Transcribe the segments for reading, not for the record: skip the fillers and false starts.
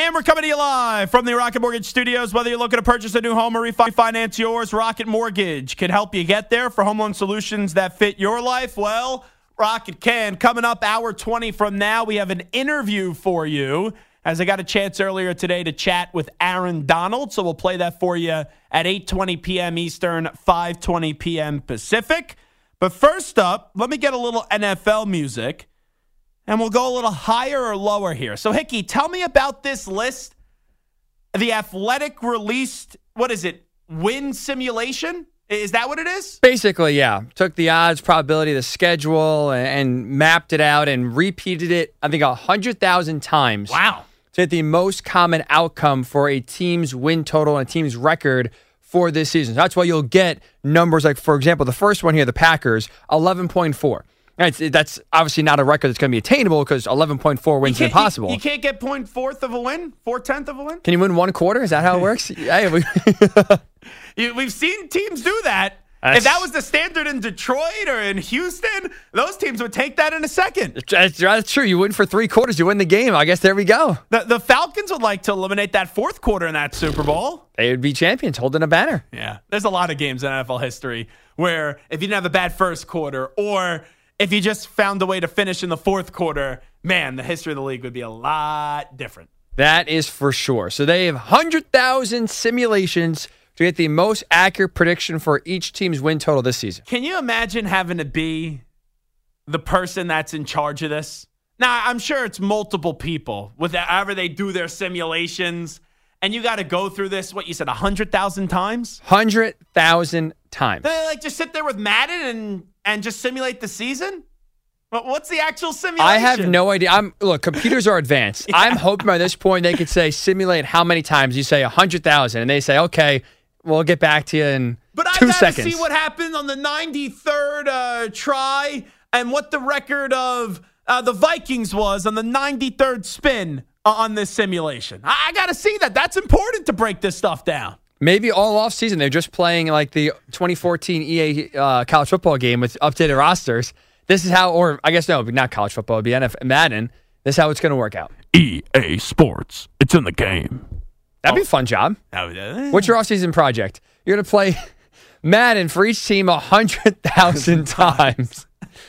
And we're coming to you live from the Rocket Mortgage Studios. Whether you're looking to purchase a new home or refinance yours, Rocket Mortgage can help you get there. For home loan solutions that fit your life, well, Rocket can. Coming up hour 20 from now, we have an interview for you, as I got a chance earlier today to chat with Aaron Donald. So we'll play that for you at 8:20 p.m. Eastern, 5:20 p.m. Pacific. But first up, let me get a little NFL music. And we'll go a little higher or lower here. So, Hickey, tell me about this list. The Athletic released, what is it, win simulation? Is that what it is? Basically, yeah. Took the odds, probability, the schedule, and mapped it out and repeated it, I think, 100,000 times. Wow. To get the most common outcome for a team's win total and a team's record for this season. So that's why you'll get numbers like, for example, the first one here, the Packers, 11.4. That's obviously not a record that's going to be attainable because 11.4 wins is impossible. You can't get 0.4 of a win? 4/10 of a win? Can you win one quarter? Is that how it works? We've seen teams do that. If that was the standard in Detroit or in Houston, those teams would take that in a second. That's true. You win for 3 quarters, you win the game. I guess there we go. The Falcons would like to eliminate that fourth quarter in that Super Bowl. They would be champions holding a banner. Yeah. There's a lot of games in NFL history where if you didn't have a bad first quarter or if you just found a way to finish in the fourth quarter, man, the history of the league would be a lot different. That is for sure. So they have 100,000 simulations to get the most accurate prediction for each team's win total this season. Can you imagine having to be the person that's in charge of this? Now, I'm sure it's multiple people with however they do their simulations, and you got to go through this, what you said, 100,000 times? 100,000 times. They like just sit there with Madden and just simulate the season? What's the actual simulation? I have no idea. Look, computers are advanced. Yeah. I'm hoping by this point they could say simulate how many times. You say 100,000, and they say, okay, we'll get back to you in 2 seconds. But I got to see what happened on the 93rd try and what the record of the Vikings was on the 93rd spin on this simulation. I got to see that. That's important to break this stuff down. Maybe all offseason they're just playing like the 2014 EA college football game with updated rosters. This is how, or I guess no, not college football, it'd be NFL Madden. This is how it's going to work out. EA Sports. It's in the game. That'd be a fun job. What's your offseason project? You're going to play Madden for each team 100,000 times.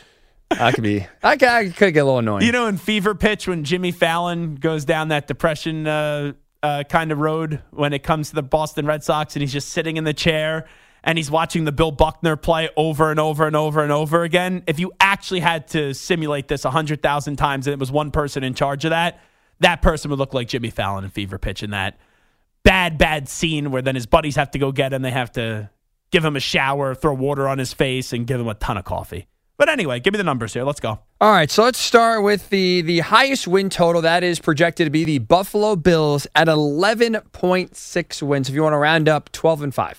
I could get a little annoying. You know, in Fever Pitch, when Jimmy Fallon goes down that depression kind of road when it comes to the Boston Red Sox, and he's just sitting in the chair and he's watching the Bill Buckner play over and over and over and over again. If you actually had to simulate this 100,000 times and it was one person in charge of that, that person would look like Jimmy Fallon in Fever Pitch in that bad scene where then his buddies have to go get him. They have to give him a shower, throw water on his face, and give him a ton of coffee. But anyway, give me the numbers here. Let's go. All right, so let's start with the highest win total. That is projected to be the Buffalo Bills at 11.6 wins. If you want to round up, 12-5.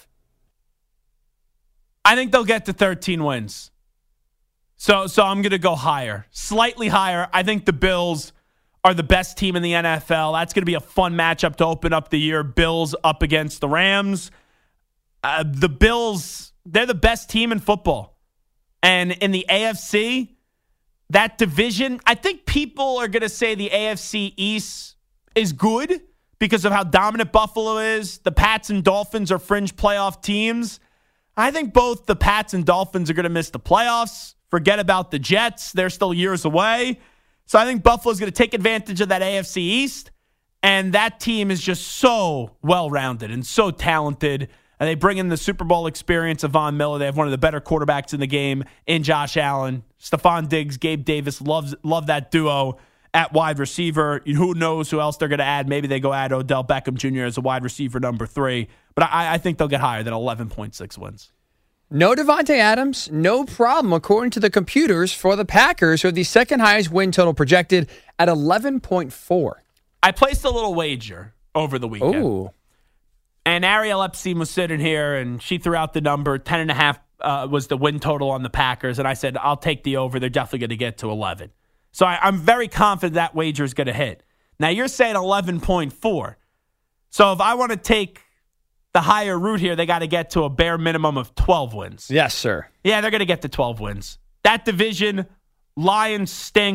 I think they'll get to 13 wins. So I'm going to go higher, slightly higher. I think the Bills are the best team in the NFL. That's going to be a fun matchup to open up the year. Bills up against the Rams. The Bills, they're the best team in football. And in the AFC, that division, I think people are going to say the AFC East is good because of how dominant Buffalo is. The Pats and Dolphins are fringe playoff teams. I think both the Pats and Dolphins are going to miss the playoffs. Forget about the Jets. They're still years away. So I think Buffalo's going to take advantage of that AFC East. And that team is just so well-rounded and so talented. And they bring in the Super Bowl experience of Von Miller. They have one of the better quarterbacks in the game in Josh Allen. Stephon Diggs, Gabe Davis, love that duo at wide receiver. Who knows who else they're going to add? Maybe they go add Odell Beckham Jr. as a wide receiver number 3. But I think they'll get higher than 11.6 wins. No Devontae Adams, no problem, according to the computers for the Packers, who have the second highest win total projected at 11.4. I placed a little wager over the weekend. Ooh. And Ariel Epstein was sitting here, and she threw out the number. 10.5 was the win total on the Packers. And I said, I'll take the over. They're definitely going to get to 11. So I'm very confident that wager is going to hit. Now, you're saying 11.4. So if I want to take the higher route here, they got to get to a bare minimum of 12 wins. Yes, sir. Yeah, they're going to get to 12 wins. That division, Lions stink.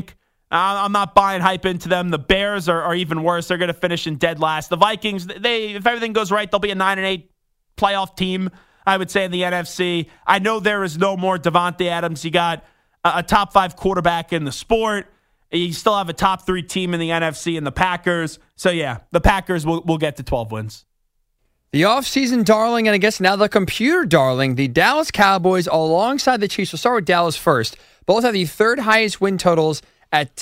I'm not buying hype into them. The Bears are even worse. They're going to finish in dead last. The Vikings, if everything goes right, they'll be a 9-8 playoff team, I would say, in the NFC. I know there is no more Devontae Adams. You got a top 5 quarterback in the sport. You still have a top 3 team in the NFC in the Packers. So, yeah, the Packers will get to 12 wins. The offseason darling, and I guess now the computer darling, the Dallas Cowboys alongside the Chiefs. We'll start with Dallas first. Both have the third highest win totals at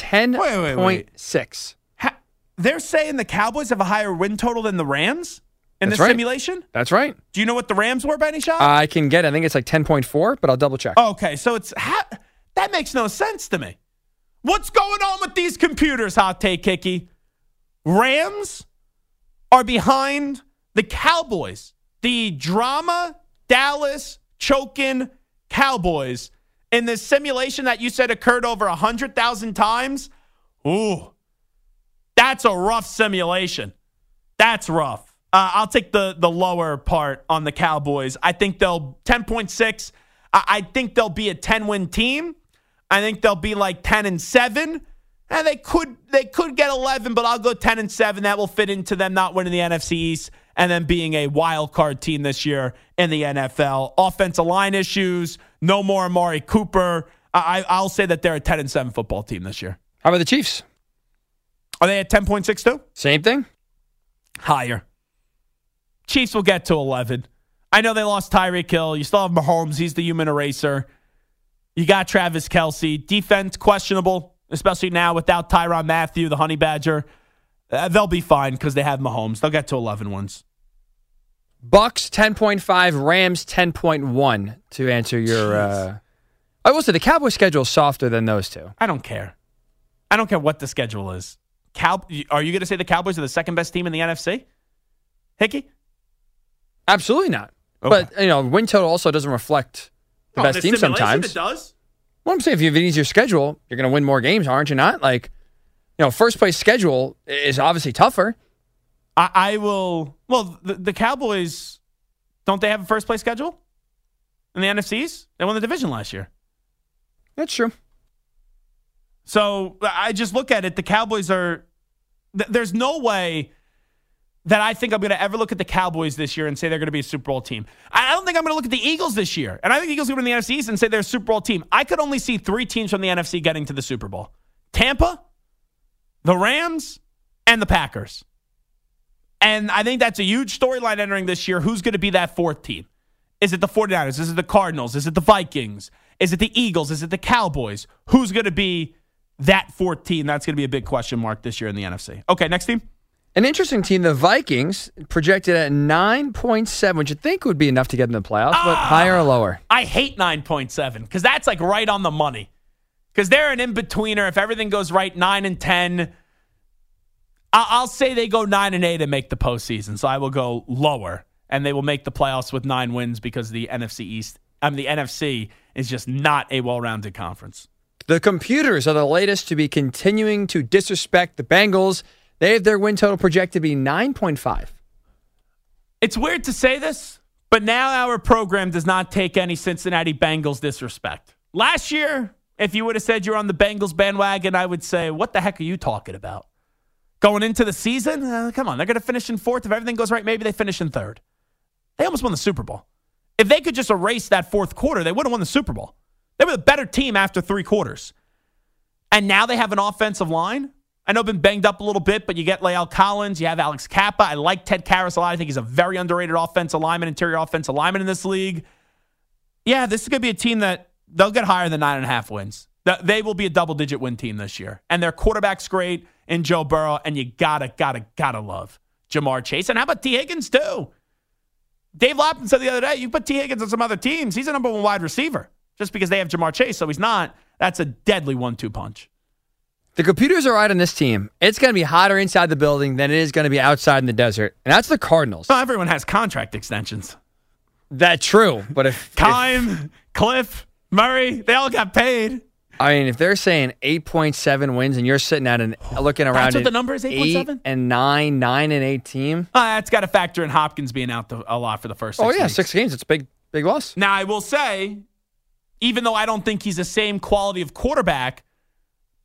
10.6. They're saying the Cowboys have a higher win total than the Rams in this simulation? That's right. Do you know what the Rams were by any shot? I can get it. I think it's like 10.4, but I'll double check. Okay, so that makes no sense to me. What's going on with these computers, Hot Take Hickey? Rams are behind the Cowboys. The drama, Dallas, choking Cowboys in this simulation that you said occurred over 100,000 times. Ooh, that's a rough simulation. That's rough. I'll take the lower part on the Cowboys. I think they'll 10.6. I think they'll be a 10-win team. I think they'll be like 10-7. And they could get 11, but I'll go 10-7. That will fit into them not winning the NFC East and then being a wild card team this year in the NFL. Offensive line issues, no more Amari Cooper. I'll say that they're a 10-7 football team this year. How about the Chiefs? Are they at 10.6 too? Same thing. Higher. Chiefs will get to 11. I know they lost Tyreek Hill. You still have Mahomes. He's the human eraser. You got Travis Kelce. Defense questionable, especially now without Tyrann Mathieu, the Honey Badger. They'll be fine because they have Mahomes. They'll get to 11 wins. Bucks 10.5, Rams 10.1 to answer your... I will say the Cowboys schedule is softer than those two. I don't care. I don't care what the schedule is. Are you going to say the Cowboys are the second best team in the NFC? Hickey? Absolutely not. Okay. But, win total also doesn't reflect the best team sometimes. It does. Well, I'm saying if you have an easier schedule, you're going to win more games, aren't you not? First place schedule is obviously tougher. I will. Well, the Cowboys, don't they have a first place schedule in the NFCs? They won the division last year. That's true. So I just look at it. The Cowboys are. There's no way that I think I'm going to ever look at the Cowboys this year and say they're going to be a Super Bowl team. I don't think I'm going to look at the Eagles this year. And I think the Eagles are going to win the NFC East and say they're a Super Bowl team. I could only see 3 teams from the NFC getting to the Super Bowl. Tampa, the Rams, and the Packers. And I think that's a huge storyline entering this year. Who's going to be that 4th team? Is it the 49ers? Is it the Cardinals? Is it the Vikings? Is it the Eagles? Is it the Cowboys? Who's going to be that 4th team? That's going to be a big question mark this year in the NFC. Okay, next team. An interesting team, the Vikings, projected at 9.7, which you think would be enough to get in the playoffs, but higher or lower? I hate 9.7 because that's like right on the money. Because they're an in-betweener. If everything goes right, 9 and 10. I'll say they go 9 and 8 and make the postseason. So I will go lower, and they will make the playoffs with 9 wins because the NFC is just not a well-rounded conference. The computers are the latest to be continuing to disrespect the Bengals. They have their win total projected to be 9.5. It's weird to say this, but now our program does not take any Cincinnati Bengals disrespect. Last year, if you would have said you're on the Bengals bandwagon, I would say, what the heck are you talking about? Going into the season? Come on, they're going to finish in 4th. If everything goes right, maybe they finish in 3rd. They almost won the Super Bowl. If they could just erase that 4th quarter, they would have won the Super Bowl. They were the better team after 3 quarters. And now they have an offensive line. I know been banged up a little bit, but you get La'el Collins. You have Alex Kappa. I like Ted Karras a lot. I think he's a very underrated offensive lineman, interior offensive lineman in this league. Yeah, this is going to be a team that they'll get higher than 9.5 wins. They will be a double-digit win team this year. And their quarterback's great in Joe Burrow, and you gotta love Jamar Chase. And how about T. Higgins, too? Dave Lapham said the other day, you put T. Higgins on some other teams, he's a number 1 wide receiver. Just because they have Jamar Chase, so he's not. That's a deadly 1-2 punch. The computers are right on this team. It's going to be hotter inside the building than it is going to be outside in the desert. And that's the Cardinals. Well, everyone has contract extensions. That's true. But if Cliff, Murray, they all got paid. I mean, if they're saying 8.7 wins and you're sitting at looking around that's what the number is, 8.7? 8 and 9, 9 and 8 team. That's got to factor in Hopkins being out a lot for the first 6 weeks. 6 games. It's a big loss. Now, I will say, even though I don't think he's the same quality of quarterback,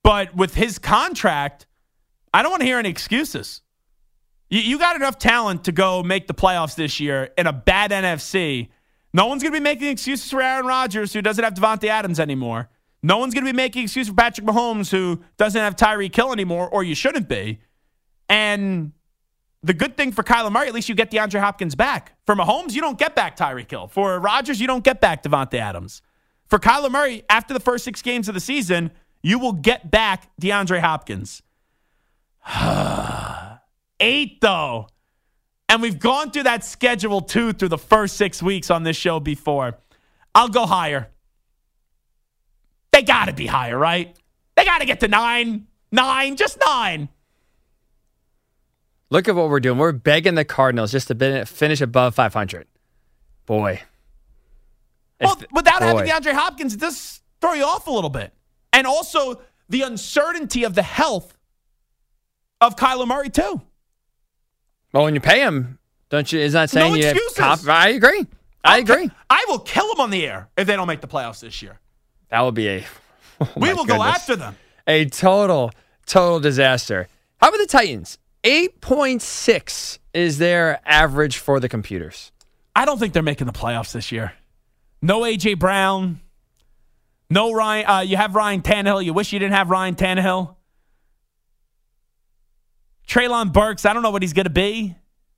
But with his contract, I don't want to hear any excuses. You got enough talent to go make the playoffs this year in a bad NFC. No one's going to be making excuses for Aaron Rodgers, who doesn't have Devontae Adams anymore. No one's going to be making excuses for Patrick Mahomes, who doesn't have Tyreek Hill anymore, or you shouldn't be. And the good thing for Kyler Murray, at least you get DeAndre Hopkins back. For Mahomes, you don't get back Tyreek Hill. For Rodgers, you don't get back Devontae Adams. For Kyler Murray, after the first 6 games of the season, you will get back DeAndre Hopkins. 8, though. And we've gone through that schedule, too, through the first 6 weeks on this show before. I'll go higher. They got to be higher, right? They got to get to 9. 9, just 9. Look at what we're doing. We're begging the Cardinals just to finish above 500. Boy. Well, without having DeAndre Hopkins, it does throw you off a little bit. And also the uncertainty of the health of Kyler Murray, too. Well, when you pay him, don't you? Is that saying no you excuses. I agree. I agree. I will kill them on the air if they don't make the playoffs this year. That would be a... we will go after them. A total disaster. How about the Titans? 8.6 is their average for the computers. I don't think they're making the playoffs this year. No A.J. Brown. No Ryan. You have Ryan Tannehill. You wish you didn't have Ryan Tannehill. Treylon Burks, I don't know what he's going to be.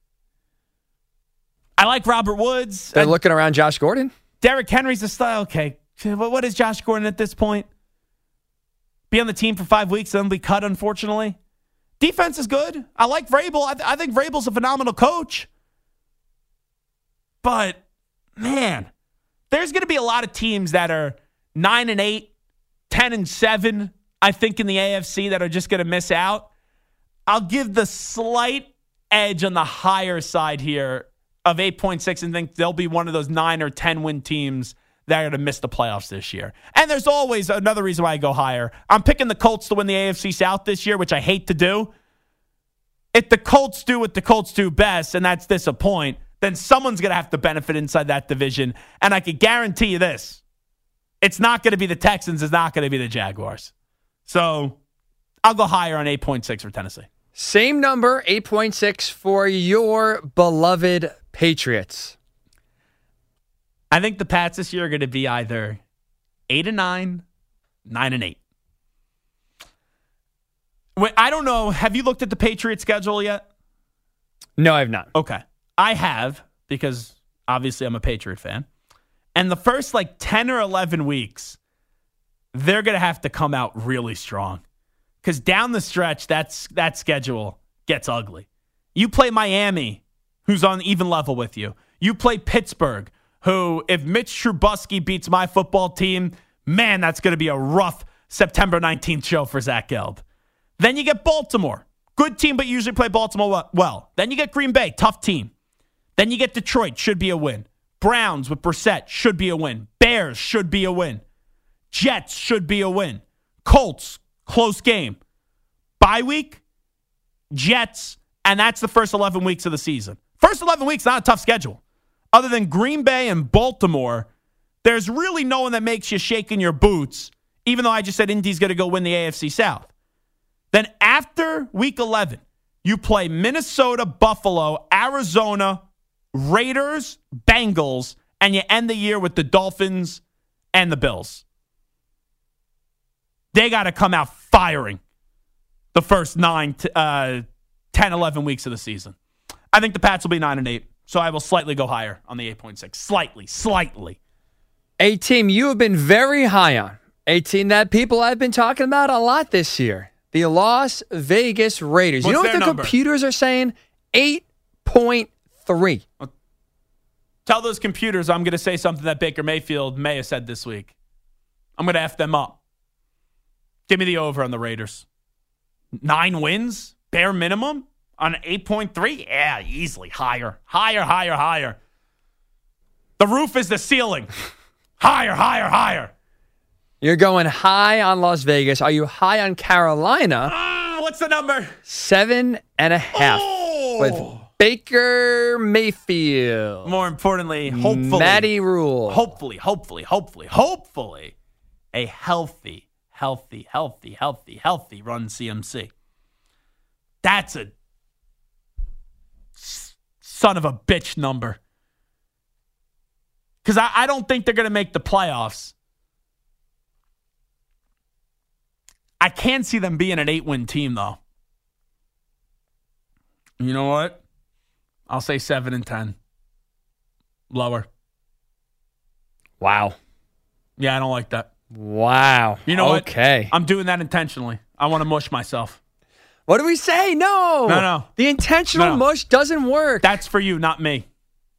I like Robert Woods. They're looking around Josh Gordon. Derrick Henry's a style. Okay. What is Josh Gordon at this point? Be on the team for 5 weeks and then be cut, unfortunately. Defense is good. I like Vrabel. I think Vrabel's a phenomenal coach. But, man, there's going to be a lot of teams that are 9-8, 10-7, I think, in the AFC that are just going to miss out. I'll give the slight edge on the higher side here of 8.6 and think they'll be one of those 9 or 10 win teams that are going to miss the playoffs this year. And there's always another reason why I go higher. I'm picking the Colts to win the AFC South this year, which I hate to do. If the Colts do what the Colts do best, and that's disappoint, then someone's going to have to benefit inside that division. And I can guarantee you this. It's not going to be the Texans. It's not going to be the Jaguars. So I'll go higher on 8.6 for Tennessee. Same number, 8.6 for your beloved Patriots. I think the Pats this year are going to be either 8-9, 9-8. Wait, I don't know. Have you looked at the Patriots schedule yet? No, I have not. Okay. I have, because obviously I'm a Patriot fan. And the first 10 or 11 weeks, they're going to have to come out really strong. Because down the stretch, that schedule gets ugly. You play Miami, who's on even level with you. You play Pittsburgh, who, if Mitch Trubisky beats my football team, man, that's going to be a rough September 19th show for Zach Gelb. Then you get Baltimore. Good team, but usually play Baltimore well. Then you get Green Bay, tough team. Then you get Detroit, should be a win. Browns with Brissett, should be a win. Bears, should be a win. Jets, should be a win. Colts, close game. Bye week, Jets, and that's the first 11 weeks of the season. First 11 weeks, not a tough schedule. Other than Green Bay and Baltimore, there's really no one that makes you shake in your boots, even though I just said Indy's going to go win the AFC South. Then after week 11, you play Minnesota, Buffalo, Arizona, Raiders, Bengals, and you end the year with the Dolphins and the Bills. They got to come out firing the first 10, 11 weeks of the season. I think the Pats will be 9-8, so I will slightly go higher on the 8.6. Slightly. A team you have been very high on. A team that people have been talking about a lot this year. The Las Vegas Raiders. What's you know what the number? computers are saying? 8.3. Tell those computers I'm going to say something that Baker Mayfield may have said this week. I'm going to F them up. Give me the over on the Raiders. 9 wins, bare minimum, on 8.3? Yeah, easily. Higher. The roof is the ceiling. Higher. You're going high on Las Vegas. Are you high on Carolina? What's the number? 7.5. Oh! With Baker Mayfield. More importantly, hopefully. Matty Rule. Hopefully. A Healthy run CMC. That's a son of a bitch number. Because I don't think they're going to make the playoffs. I can't see them being an 8-win team, though. You know what? I'll say 7-10. Lower. Wow. Yeah, I don't like that. Wow. You know what? Okay. I'm doing that intentionally. I want to mush myself. What do we say? No. No. The intentional mush doesn't work. That's for you, not me.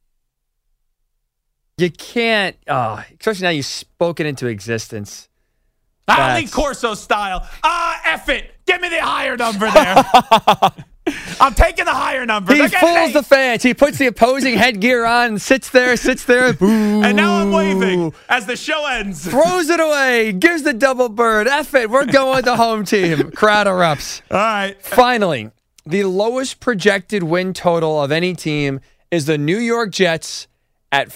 You can't, especially now you've spoken into existence. Lee Corso style. F it. Give me the higher number there. I'm taking the higher number. He fools the fans. He puts the opposing headgear on and sits there. Boo. And now I'm waving as the show ends. Throws it away. Gives the double bird. F it. We're going with the home team. Crowd erupts. All right. Finally, the lowest projected win total of any team is the New York Jets at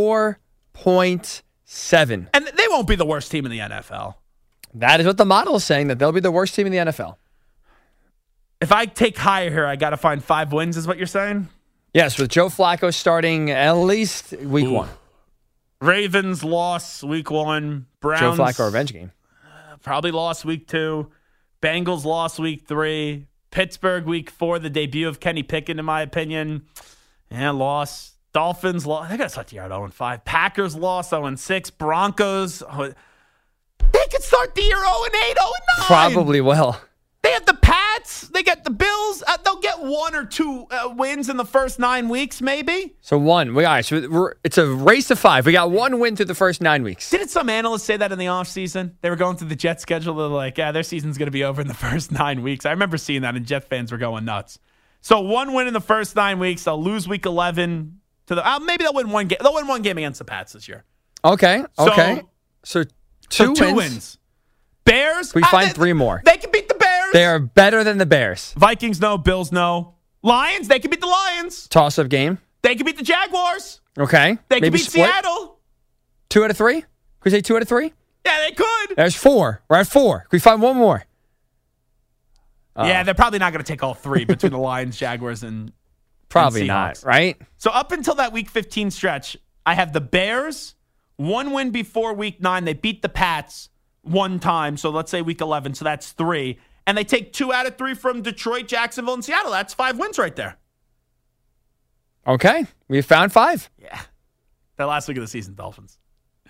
4.7. And they won't be the worst team in the NFL. That is what the model is saying, that they'll be the worst team in the NFL. If I take higher here, I got to find 5 wins, is what you're saying? Yes, with Joe Flacco starting at least week 1. Ravens lost week 1. Browns. Joe Flacco revenge game. Probably lost week 2. Bengals lost week 3. Pittsburgh week 4, the debut of Kenny Pickett, in my opinion. Yeah, lost. Dolphins lost. They got to start the year at 0-5. Packers lost 0-6. Broncos. They could start the year 0-8, 0-9. Probably will. They have the Pats. They get the Bills. They'll get 1 or 2 wins in the first 9 weeks, maybe. So 1. It's a race to 5. We got 1 win through the first 9 weeks. Didn't some analysts say that in the offseason? They were going through the Jets schedule. They're like, yeah, their season's going to be over in the first 9 weeks. I remember seeing that, and Jet fans were going nuts. So 1 win in the first 9 weeks. They'll lose week 11 to the. Maybe they'll win 1 game. They'll win 1 game against the Pats this year. Okay. So 2 wins. Bears. We find 3 more. They can beat the Bears. They are better than the Bears. Vikings, no. Bills, no. Lions, they can beat the Lions. Toss-up game. They can beat the Jaguars. Okay. They can beat Seattle. 2 out of 3? Could we say 2 out of 3? Yeah, they could. There's 4. We're at 4. Could we find 1 more? Yeah, they're probably not going to take all 3 between the Lions, Jaguars, and probably and not, right? So up until that Week 15 stretch, I have the Bears, 1 win before Week 9. They beat the Pats 1 time, so let's say Week 11, so that's 3. And they take 2 out of 3 from Detroit, Jacksonville, and Seattle. That's 5 wins right there. Okay, we found 5. Yeah. That last week of the season, Dolphins.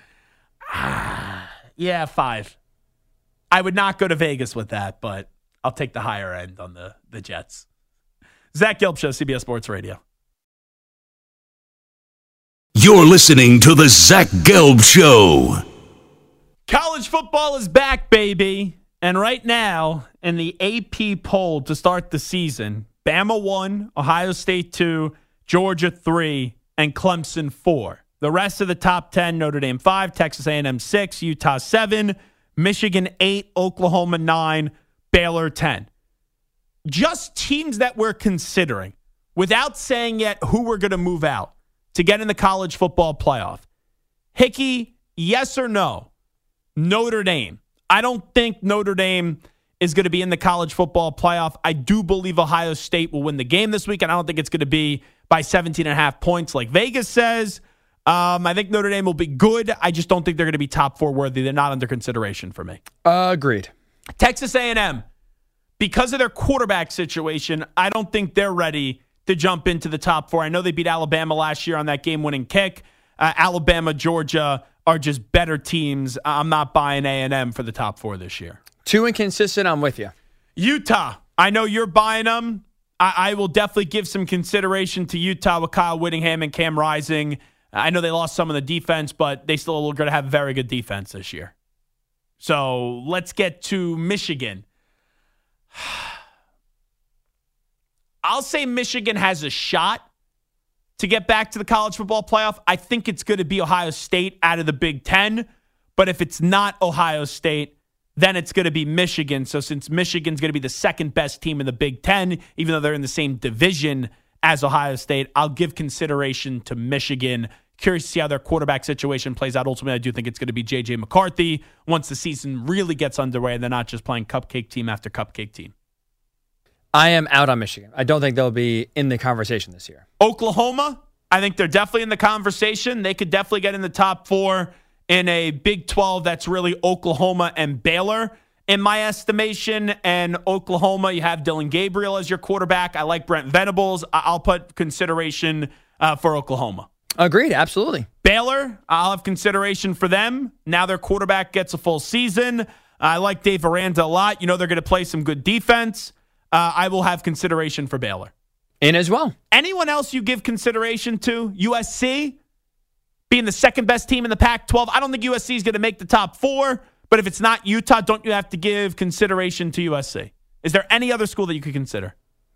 Yeah, 5. I would not go to Vegas with that, but I'll take the higher end on the Jets. Zach Gelb Show, CBS Sports Radio. You're listening to the Zach Gelb Show. College football is back, baby. And right now, in the AP poll to start the season, Bama 1, Ohio State 2, Georgia 3, and Clemson 4. The rest of the top 10, Notre Dame 5, Texas A&M 6, Utah 7, Michigan 8, Oklahoma 9, Baylor 10. Just teams that we're considering, without saying yet who we're going to move out to get in the college football playoff. Hickey, yes or no? Notre Dame. I don't think Notre Dame is going to be in the college football playoff. I do believe Ohio State will win the game this week, and I don't think it's going to be by 17.5 points like Vegas says. I think Notre Dame will be good. I just don't think they're going to be top 4 worthy. They're not under consideration for me. Agreed. Texas A&M, because of their quarterback situation, I don't think they're ready to jump into the top 4. I know they beat Alabama last year on that game-winning kick. Alabama, Georgia are just better teams. I'm not buying A&M for the top 4 this year. 2 inconsistent, I'm with you. Utah, I know you're buying them. I will definitely give some consideration to Utah with Kyle Whittingham and Cam Rising. I know they lost some of the defense, but they still are going to have a very good defense this year. So let's get to Michigan. I'll say Michigan has a shot to get back to the college football playoff. I think it's going to be Ohio State out of the Big Ten. But if it's not Ohio State, then it's going to be Michigan. So since Michigan's going to be the second best team in the Big Ten, even though they're in the same division as Ohio State, I'll give consideration to Michigan Curious to see how their quarterback situation plays out. Ultimately, I do think it's going to be J.J. McCarthy once the season really gets underway and they're not just playing cupcake team after cupcake team. I am out on Michigan. I don't think they'll be in the conversation this year. Oklahoma, I think they're definitely in the conversation. They could definitely get in the top 4 in a Big 12 that's really Oklahoma and Baylor, in my estimation. And Oklahoma, you have Dylan Gabriel as your quarterback. I like Brent Venables. I'll put consideration for Oklahoma. Agreed, absolutely. Baylor, I'll have consideration for them. Now their quarterback gets a full season. I like Dave Aranda a lot. You know they're going to play some good defense. I will have consideration for Baylor. In as well. Anyone else you give consideration to? USC being the second best team in the Pac-12. I don't think USC is going to make the top 4, but if it's not Utah, don't you have to give consideration to USC? Is there any other school that you could consider?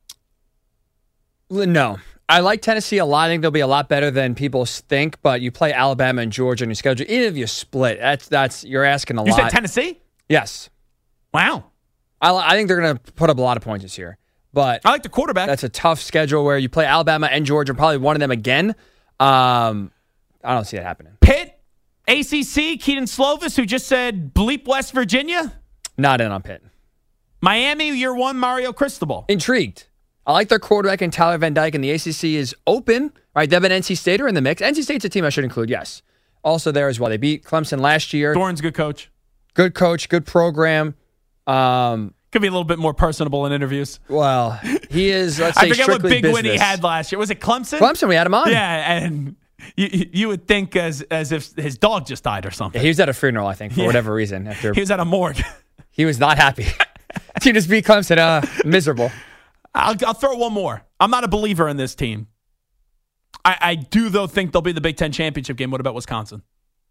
No. I like Tennessee a lot. I think they'll be a lot better than people think, but you play Alabama and Georgia on your schedule. Even if you split, that's you're asking a lot. You said Tennessee? Yes. Wow. I think they're going to put up a lot of points this year. But I like the quarterback. That's a tough schedule where you play Alabama and Georgia, probably one of them again. I don't see that happening. Pitt, ACC, Keaton Slovis, who just said bleep West Virginia. Not in on Pitt. Miami, year 1, Mario Cristobal. Intrigued. I like their quarterback in Tyler Van Dyke, and the ACC is open. Right, Devin NC State are in the mix. NC State's a team I should include, yes. Also there as well. They beat Clemson last year. Doran's a good coach. Good coach, good program. Could be a little bit more personable in interviews. Well, he is, let's say, I forget what big business. win he had last year. Was it Clemson? Clemson, we had him on. Yeah, and you would think as if his dog just died or something. Yeah, he was at a funeral, I think, for whatever reason. He was at a morgue. He was not happy. Team just beat Clemson. Miserable. I'll throw one more. I'm not a believer in this team. I do, though, think they'll be the Big Ten championship game. What about Wisconsin?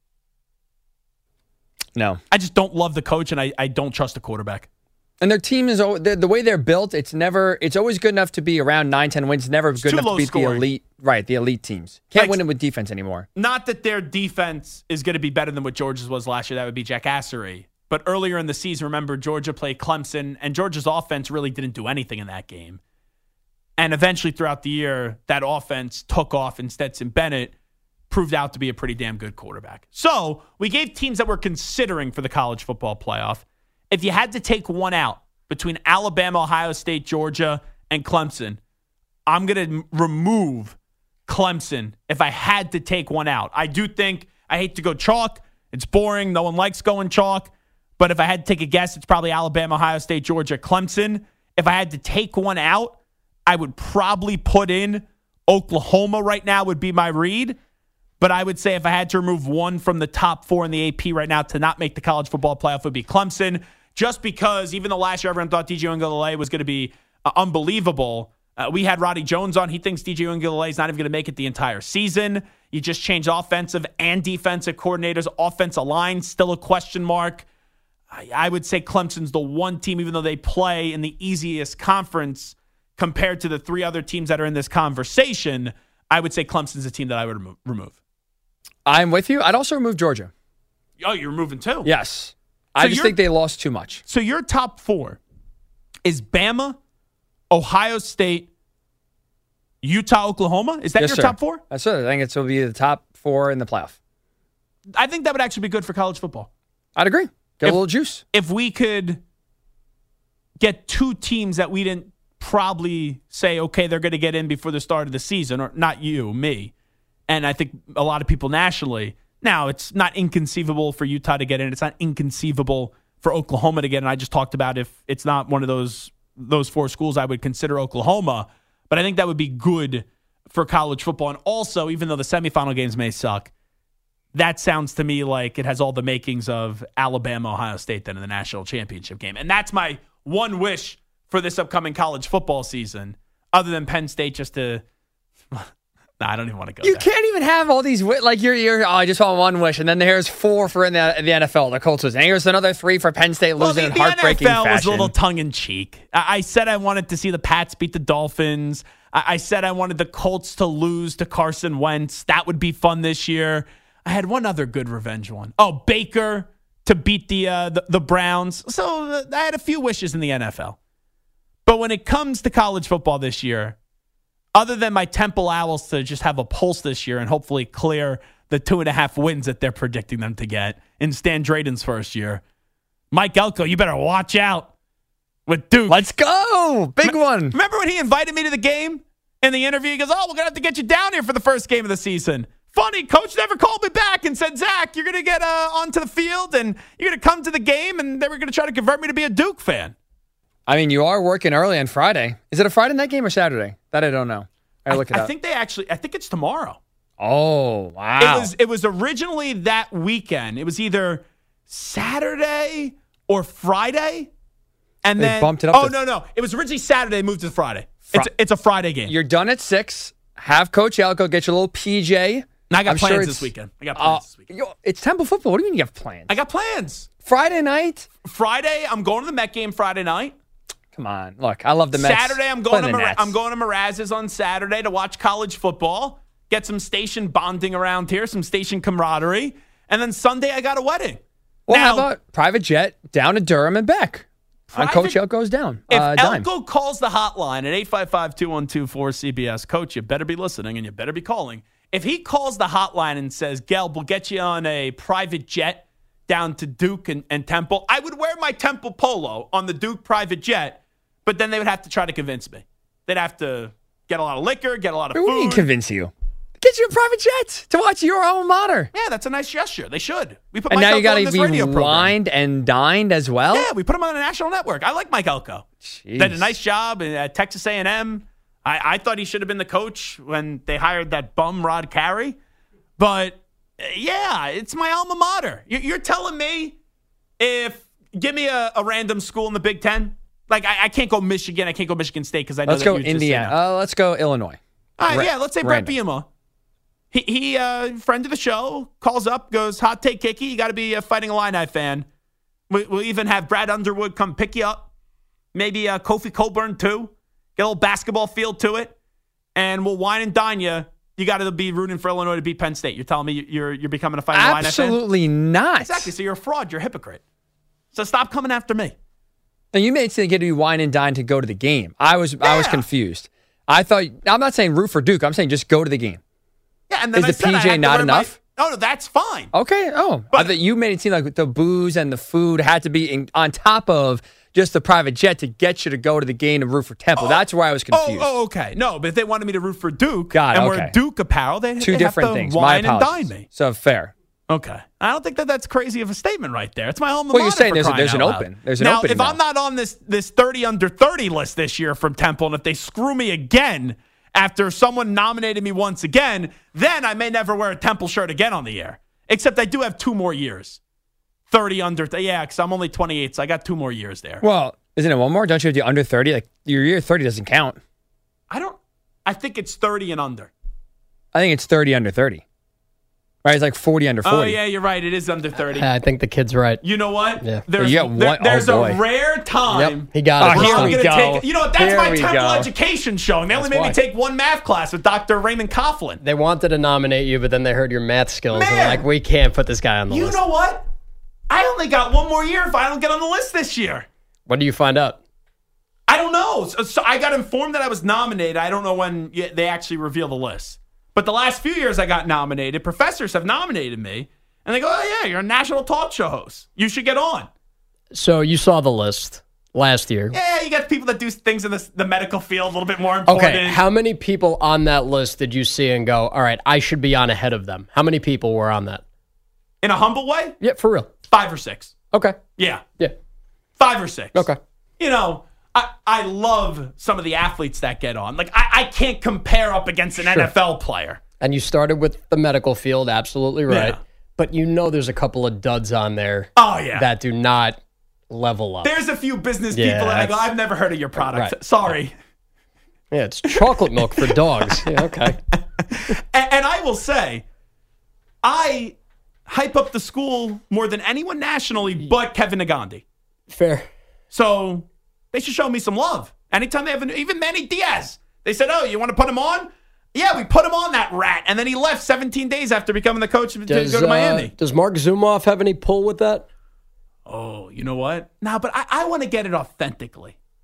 No. I just don't love the coach, and I don't trust the quarterback. And their team is, the way they're built, it's always good enough to be around 9-10 wins. Never good enough to beat the elite, right, the elite teams. Can't win it with defense anymore. Not that their defense is going to be better than what Georgia's was last year. That would be jackassery. But earlier in the season, remember, Georgia played Clemson, and Georgia's offense really didn't do anything in that game. And eventually throughout the year, that offense took off, and Stetson Bennett proved out to be a pretty damn good quarterback. So we gave teams that we're considering for the college football playoff. If you had to take one out between Alabama, Ohio State, Georgia, and Clemson, I'm going to remove Clemson if I had to take one out. I do think, I hate to go chalk. It's boring. No one likes going chalk. But if I had to take a guess, it's probably Alabama, Ohio State, Georgia, Clemson. If I had to take one out, I would probably put in Oklahoma right now would be my read. But I would say if I had to remove one from the top 4 in the AP right now to not make the college football playoff, would be Clemson. Just because even though last year everyone thought DJ Uiagalelei was going to be unbelievable, we had Roddy Jones on. He thinks DJ Uiagalelei is not even going to make it the entire season. You just changed offensive and defensive coordinators. Offensive line, still a question mark. I would say Clemson's the one team, even though they play in the easiest conference compared to the 3 other teams that are in this conversation, I would say Clemson's a team that I would remove. I'm with you. I'd also remove Georgia. Oh, you're removing too? Yes. I just think they lost too much. So your top 4 is Bama, Ohio State, Utah, Oklahoma? Is that your top 4? That's it. I think it will be the top 4 in the playoff. I think that would actually be good for college football. I'd agree. Get a little juice. If we could get 2 teams that we didn't probably say, okay, they're going to get in before the start of the season, or not you, me, and I think a lot of people nationally. Now, it's not inconceivable for Utah to get in. It's not inconceivable for Oklahoma to get in. I just talked about if it's not one of those 4 schools, I would consider Oklahoma. But I think that would be good for college football. And also, even though the semifinal games may suck, that sounds to me like it has all the makings of Alabama, Ohio State then in the national championship game. And that's my one wish for this upcoming college football season, other than Penn State just to... I don't even want to go You there. Can't even have all these... Like, you're I just want one wish, and then here's 4 for in the NFL, the Colts losing. And here's another 3 for Penn State losing in heartbreaking NFL fashion. was a little tongue-in-cheek. I said I wanted to see the Pats beat the Dolphins. I said I wanted the Colts to lose to Carson Wentz. That would be fun this year. I had one other good revenge one. Oh, Baker to beat the Browns. So I had a few wishes in the NFL. But when it comes to college football this year, other than my Temple Owls to just have a pulse this year and hopefully clear the 2.5 wins that they're predicting them to get in Stan Drayden's first year. Mike Elko, you better watch out with Duke. Let's go. Big one. Remember when he invited me to the game in the interview? He goes, we're going to have to get you down here for the first game of the season. Funny, coach never called me back and said, Zach, you're going to get onto the field and you're going to come to the game, and they were going to try to convert me to be a Duke fan. I mean, you are working early on Friday. Is it a Friday night game or Saturday? That I don't know. I look it up. I think it's tomorrow. Oh, wow. It was originally that weekend. It was either Saturday or Friday. And They then bumped it up Oh, to- no. It was originally Saturday, moved to Friday. It's a Friday game. You're done at 6. Have Coach Elko get your little PJ. And I got I'm plans sure this weekend. It's Temple football. What do you mean you have plans? I got plans. Friday night? Friday, I'm going to the Met game Friday night. Come on. Look, I love the Mets. Saturday, I'm going Play the Nets. to Mraz's on Saturday to watch college football, get some station bonding around here, some station camaraderie. And then Sunday, I got a wedding. Well, Now, how about private jet down to Durham and back? On Coach Elko's down. If dime. Elko calls the hotline at 855-212-4CBS, Coach, you better be listening and you better be calling. If he calls the hotline and says, Gelb, we'll get you on a private jet down to Duke and Temple, I would wear my Temple polo on the Duke private jet, but then they would have to try to convince me. They'd have to get a lot of liquor, get a lot of What do you mean food. convince you? Get you a private jet to watch your alma mater. Yeah, that's a nice gesture. They should. We put And Mike now you Elko got on to this be radio program. wined and dined as well? Yeah, we put him on a national network. I like Mike Elko. Jeez. Did a nice job at Texas A&M. I thought he should have been the coach when they hired that bum Rod Carey. But, yeah, it's my alma mater. You're telling me give me a random school in the Big Ten? Like, I can't go Michigan. I can't go Michigan State because I know Let's that go you just say no. Indiana. Let's go Illinois. All right, yeah, let's say Brett Random. Bielema. He friend of the show, calls up, goes, hot take, Kicky. You got to be a Fighting Illini fan. We'll even have Brad Underwood come pick you up. Maybe Kofi Coburn, too. Get a little basketball feel to it. And we'll wine and dine you. You got to be rooting for Illinois to beat Penn State. You're telling me you're becoming a Fighting Illini fan? Absolutely not. Exactly. So you're a fraud. You're a hypocrite. So stop coming after me. Now, you made it to get to be wine and dine to go to the game. I was confused. I'm not saying root for Duke. I'm saying just go to the game. Yeah, and then Is the PJ not enough? No, that's fine. Okay. Oh, I thought you made it seem like the booze and the food had to be on top of just the private jet to get you to go to the game and root for Temple. That's why I was confused. Oh, okay. No, but if they wanted me to root for Duke Got it, and okay. wear Duke apparel, they'd Two have different to things. My wine and apologies. dine me. So fair. Okay. I don't think that's crazy of a statement right there. It's my alma Well, mater. you're saying for there's crying an out loud. open. There's an now, opening if I'm now. not on this 30 under 30 list this year from Temple, and if they screw me again after someone nominated me once again, then I may never wear a Temple shirt again on the air. Except I do have 2 more years. 30 under, yeah, because I'm only 28, so I got 2 more years there. Well, isn't it one more? Don't you have to do under 30? Like your year 30 doesn't count. I think it's 30 and under. I think it's 30 under 30. Right? It's like 40 under 40. Oh, yeah, you're right. It is under 30. I think the kid's right. You know what? Yeah. There's, You got one- there's oh, a boy. rare time. Yep, he got it. Oh, this here time. we gonna go. take, that's Here my we Temple go. education show. And they only made me why. take one math class with Dr. Raymond Coughlin. They wanted to nominate you, but then they heard your math skills and Man. they're like, we can't put this guy on the You list. know what? I only got 1 more year if I don't get on the list this year. When do you find out? I don't know. So I got informed that I was nominated. I don't know when they actually reveal the list. But the last few years I got nominated, professors have nominated me. And they go, oh, yeah, you're a national talk show host. You should get on. So you saw the list last year. Yeah, you got people that do things in the medical field a little bit more important. Okay, how many people on that list did you see and go, all right, I should be on ahead of them? How many people were on that? In a humble way? Yeah, for real. 5 or 6. Okay. Yeah. Yeah. 5 or 6. Okay. You know, I love some of the athletes that get on. Like, I can't compare up against an NFL player. And you started with the medical field, absolutely right. Yeah. But you know there's a couple of duds on there Oh, yeah. that do not level up. There's a few business Yeah, people that I go, that's- I've never heard of your product. Right. Sorry. Yeah, it's chocolate milk for dogs. Yeah, okay. And I will say, I hype up the school more than anyone nationally but Kevin Nagandi. Fair. So they should show me some love. Anytime they have even Manny Diaz, they said, oh, you want to put him on? Yeah, we put him on, that rat. And then he left 17 days after becoming the coach to go to Miami. Does Mark Zumoff have any pull with that? Oh, you know what? No, but I want to get it authentically.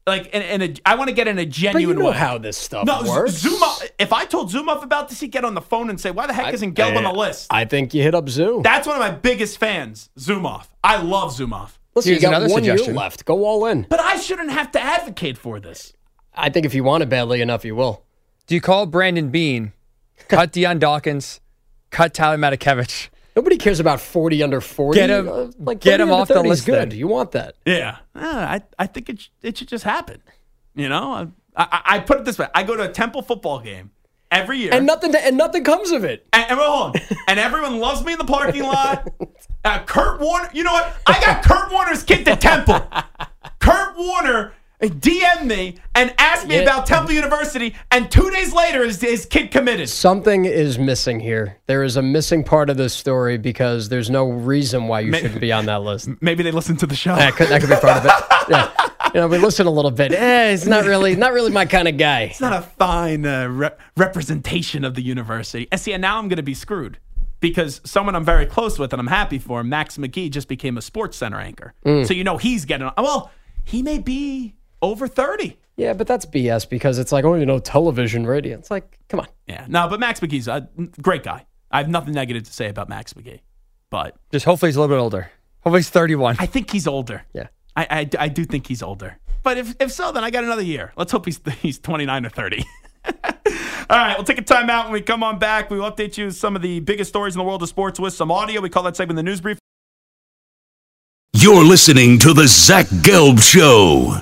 Like, I want to get in a But genuine you know way. how this stuff No, works. Zuma. If I told Zuma about this, he'd get on the phone and say, "Why the heck isn't Gelb on the list?" I think you hit up Zoo. That's one of my biggest fans, Zumov. I love Zumov. Listen, Here's you got another 1 year suggestion. left. Go all in. But I shouldn't have to advocate for this. I think if you want it badly enough, you will. Do you call Brandon Bean, cut Deion Dawkins, cut Tyler Matakevich? Nobody cares about 40 under 40. Get him- get 30 him under off the 30 is list good. then. You want that. Yeah, I think it should just happen. You know, I put it this way: I go to a Temple football game every year, And nothing comes of it. and hold on, and everyone loves me in the parking lot. Kurt Warner, you know what? I got Kurt Warner's kid to Temple. Kurt Warner DM'd me and asked me Yeah. about Temple University, and 2 days later, his kid committed. Something is missing here. There is a missing part of this story because there's no reason why you shouldn't be on that list. Maybe they listened to the show. That could be part of it. Yeah. You know, we listen a little bit. It's not really my kind of guy. It's not a fine representation of the university. And see, and now I'm going to be screwed because someone I'm very close with and I'm happy for, Max McGee, just became a Sports Center anchor. So you know he's getting. Well, he may be over 30. Yeah, but that's BS because it's like, oh, you know, television, radio. It's like, come on. Yeah, no, but Max McGee's a great guy. I have nothing negative to say about Max McGee, but Just hopefully he's a little bit older. Hopefully he's 31. I think he's older. Yeah. I do think he's older. But if so, then I got another year. Let's hope he's 29 or 30. All right, we'll take a timeout. When we come on back, we will update you with some of the biggest stories in the world of sports with some audio. We call that segment the News Brief. You're listening to the Zach Gelb Show.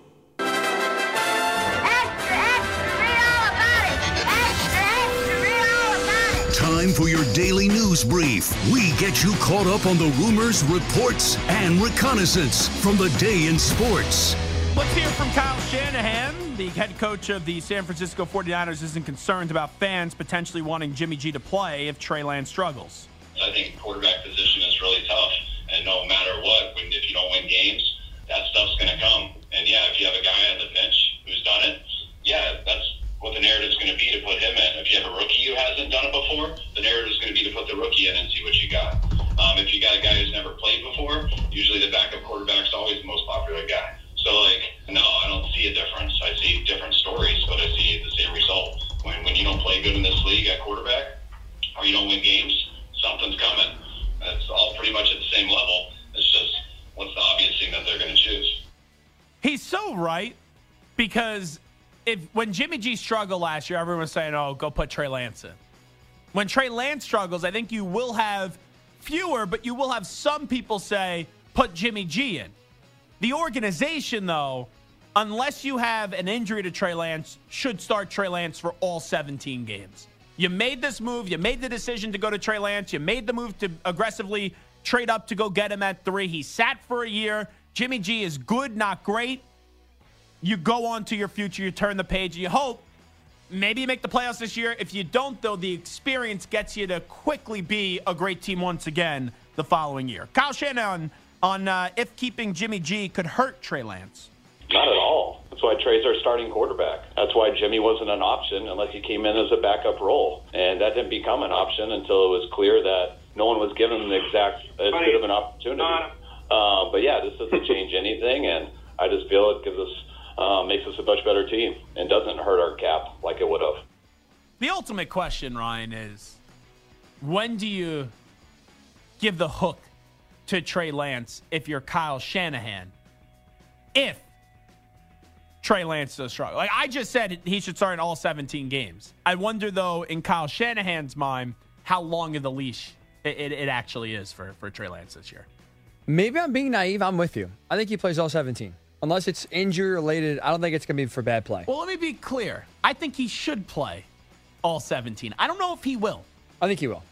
Extra, extra, read all about it. Extra, extra, read all about it. Time for your daily news brief. We get you caught up on the rumors, reports, and reconnaissance from the day in sports. Let's hear from Kyle Shanahan. The head coach of the San Francisco 49ers isn't concerned about fans potentially wanting Jimmy G to play if Trey Lance struggles. I think quarterback position is really tough, and no matter what, if you don't win games, that stuff's going to come. And yeah, if you have a guy on the bench who's done it, yeah, that's what the narrative's going to be to put him in. If you have a rookie who hasn't done it before, the narrative's going to be to put the rookie in and see what you got. If you got a guy who's never played before, usually the backup quarterback's always the most popular guy. So, no, I don't see a difference. I see different stories, but I see the same result. When you don't play good in this league at quarterback, or you don't win games, something's coming. It's all pretty much at the same level. It's just what's the obvious thing that they're going to choose. He's so right because when Jimmy G struggled last year, everyone was saying, oh, go put Trey Lance in. When Trey Lance struggles, I think you will have fewer, but you will have some people say, put Jimmy G in. The organization, though, unless you have an injury to Trey Lance, should start Trey Lance for all 17 games. You made this move. You made the decision to go to Trey Lance. You made the move to aggressively trade up to go get him at 3. He sat for a year. Jimmy G is good, not great. You go on to your future. You turn the page. You hope maybe you make the playoffs this year. If you don't, though, the experience gets you to quickly be a great team once again the following year. Kyle Shanahan on if keeping Jimmy G could hurt Trey Lance. Not at all. That's why Trey's our starting quarterback. That's why Jimmy wasn't an option unless he came in as a backup role. And that didn't become an option until it was clear that no one was given him the exact as good of an opportunity. But yeah, this doesn't change anything, and I just feel it gives us makes us a much better team and doesn't hurt our cap like it would have. The ultimate question, Ryan, is when do you give the hook to Trey Lance if you're Kyle Shanahan? If Trey Lance does struggle. Like I just said, he should start in all 17 games. I wonder, though, in Kyle Shanahan's mind, how long of the leash it actually is for Trey Lance this year. Maybe I'm being naive. I'm with you. I think he plays all 17. Unless it's injury related, I don't think it's going to be for bad play. Well, let me be clear. I think he should play all 17. I don't know if he will. I think he will.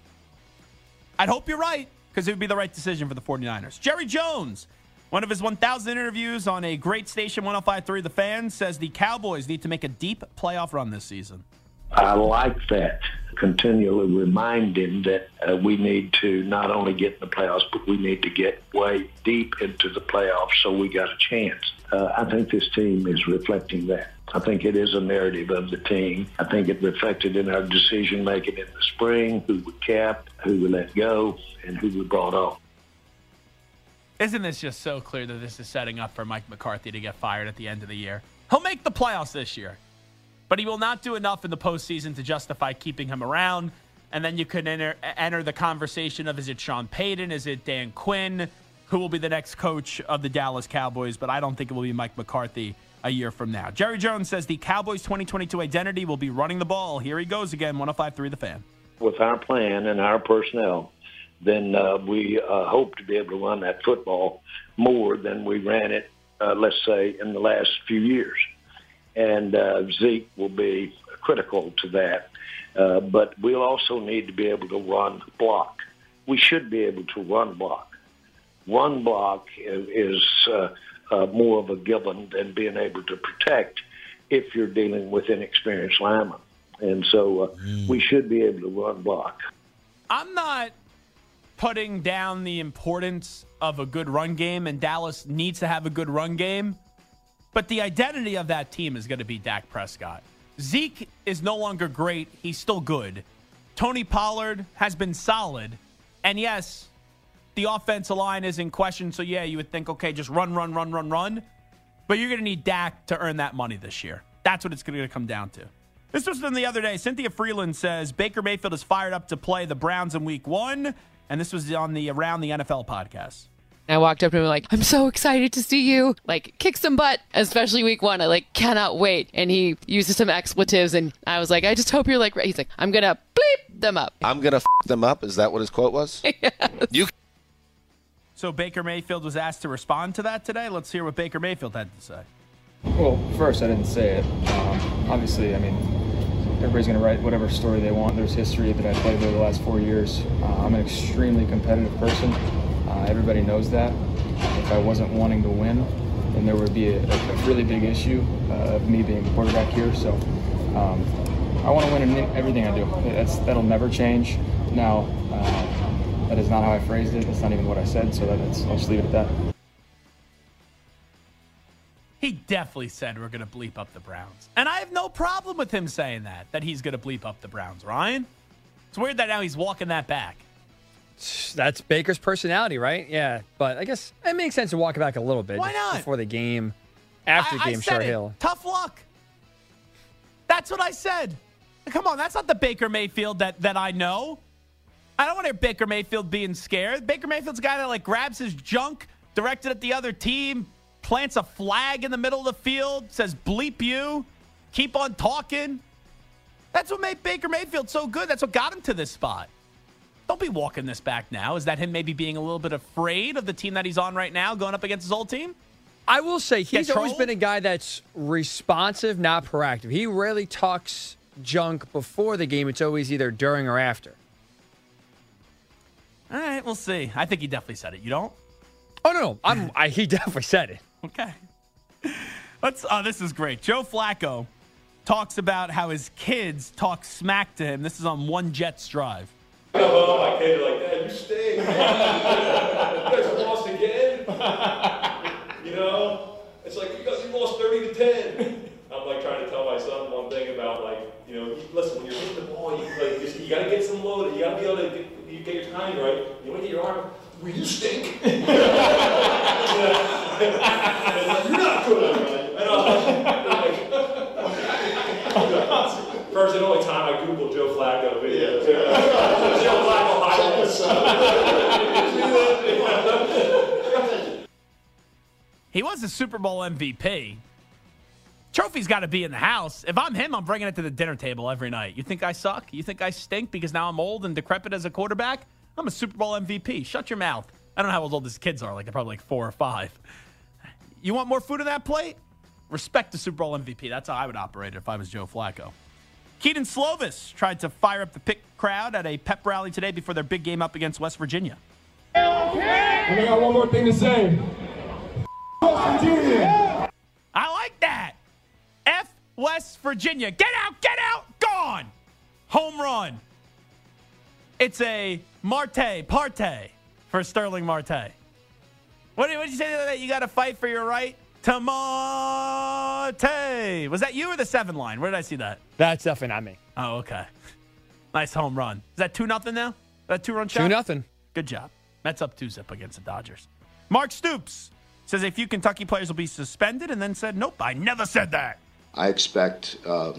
I'd hope you're right because it would be the right decision for the 49ers. Jerry Jones, one of his 1,000 interviews on a great station, 105.3 The Fan, says the Cowboys need to make a deep playoff run this season. I like that. Continually remind him that we need to not only get in the playoffs, but we need to get way deep into the playoffs so we got a chance. I think this team is reflecting that. I think it is a narrative of the team. I think it reflected in our decision-making in the spring, who we kept, who we let go, and who we brought on. Isn't this just so clear that this is setting up for Mike McCarthy to get fired at the end of the year? He'll make the playoffs this year, but he will not do enough in the postseason to justify keeping him around. And then you could enter the conversation of, is it Sean Payton? Is it Dan Quinn? Who will be the next coach of the Dallas Cowboys? But I don't think it will be Mike McCarthy a year from now. Jerry Jones says the Cowboys' 2022 identity will be running the ball. Here he goes again, 105.3 The Fan. With our plan and our personnel, then we hope to be able to run that football more than we ran it, let's say, in the last few years. And Zeke will be critical to that. But we'll also need to be able to run block. We should be able to run block. Run block is more of a given than being able to protect if you're dealing with inexperienced linemen. And so we should be able to run block. I'm not putting down the importance of a good run game, and Dallas needs to have a good run game. But the identity of that team is going to be Dak Prescott. Zeke is no longer great. He's still good. Tony Pollard has been solid. And yes, the offensive line is in question. So, yeah, you would think, okay, just run. But you're going to need Dak to earn that money this year. That's what it's going to come down to. This was from the other day. Cynthia Freeland says Baker Mayfield is fired up to play the Browns in Week 1. And this was on the Around the NFL podcast. I walked up to him like, I'm so excited to see you, like, kick some butt, especially Week 1. I, cannot wait. And he uses some expletives, and I was like, I just hope you're, he's like, I'm going to bleep them up. I'm going to them up? Is that what his quote was? Yes. So Baker Mayfield was asked to respond to that today. Let's hear what Baker Mayfield had to say. Well, first, I didn't say it. Obviously, everybody's going to write whatever story they want. There's history that I played over the last 4 years. I'm an extremely competitive person. Everybody knows that. If I wasn't wanting to win, then there would be a really big issue of me being the quarterback here. So I want to win in everything I do. That'll never change. Now, that is not how I phrased it. That's not even what I said, so I'll just leave it at that. He definitely said we're going to bleep up the Browns. And I have no problem with him saying that he's going to bleep up the Browns, Ryan. It's weird that now he's walking that back. That's Baker's personality, right? Yeah, but I guess it makes sense to walk it back a little bit. Why not? Before the game, after the game, sure, he'll. Tough luck. That's what I said. Come on, that's not the Baker Mayfield that I know. I don't want to hear Baker Mayfield being scared. Baker Mayfield's a guy that grabs his junk, directed at the other team, plants a flag in the middle of the field, says bleep you, keep on talking. That's what made Baker Mayfield so good. That's what got him to this spot. Don't be walking this back now. Is that him maybe being a little bit afraid of the team that he's on right now, going up against his old team? I will say he's always been a guy that's responsive, not proactive. He rarely talks junk before the game. It's always either during or after. All right, we'll see. I think he definitely said it. You don't? Oh, no. He definitely said it. Okay. This is great. Joe Flacco talks about how his kids talk smack to him. This is on One Jets Drive. My kids are like, Dad, you stink. You guys have lost again. It's like, you lost 30-10. I'm trying to tell my son one thing about listen, when you're hitting the ball, you got to get some load. You got to be able to get your timing right. You want to get your arm. Well, you stink. You're not good. First and only time I Googled Joe Flacco video. Joe Flacco highlights. He was a Super Bowl MVP. Trophy's got to be in the house. If I'm him, I'm bringing it to the dinner table every night. You think I suck? You think I stink because now I'm old and decrepit as a quarterback? I'm a Super Bowl MVP. Shut your mouth. I don't know how old his kids are. They're probably 4 or 5. You want more food on that plate? Respect the Super Bowl MVP. That's how I would operate it if I was Joe Flacco. Keaton Slovis tried to fire up the Pitt crowd at a pep rally today before their big game up against West Virginia. And I got one more thing to say. West Virginia. I like that. F West Virginia. Get out, gone. Home run. It's a parte for Sterling Marte. What did you say that you got to fight for your right to Marte? Was that you or the 7 line? Where did I see that? That's definitely not me. Oh, okay. Nice home run. Is that 2-0 now? Is that 2-run shot? 2-0. Good job. Mets up 2-0 against the Dodgers. Mark Stoops says a few Kentucky players will be suspended and then said, nope, I never said that. I expect a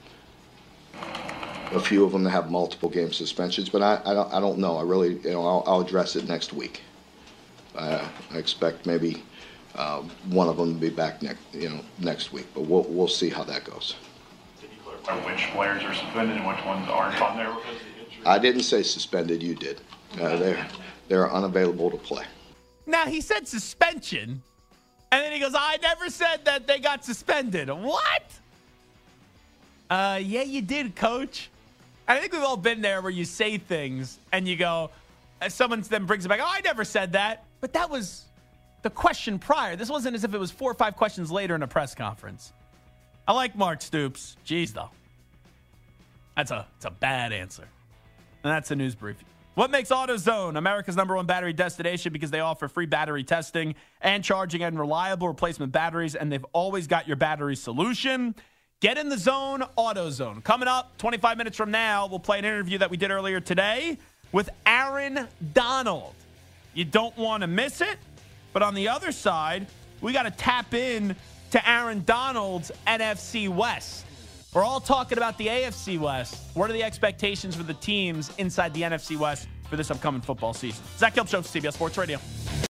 few of them to have multiple game suspensions, but I don't know. I really, I'll address it next week. I expect maybe one of them to be back next week, but we'll see how that goes. Did you clarify which players are suspended and which ones aren't on there? I didn't say suspended. You did. They're unavailable to play. Now, he said suspension, and then he goes, I never said that they got suspended. What? Yeah, you did, Coach. I think we've all been there where you say things, and you go, someone then brings it back, oh, I never said that. But that was the question prior. This wasn't as if it was 4 or 5 questions later in a press conference. I like Mark Stoops. Jeez, though. It's a bad answer. And that's a news briefing. What makes AutoZone America's #1 battery destination? Because they offer free battery testing and charging and reliable replacement batteries, and they've always got your battery solution. Get in the zone, AutoZone. Coming up 25 minutes from now, we'll play an interview that we did earlier today with Aaron Donald. You don't want to miss it. But on the other side, we got to tap in to Aaron Donald's NFC West. We're all talking about the AFC West. What are the expectations for the teams inside the NFC West for this upcoming football season? Zach Gelb Show, CBS Sports Radio.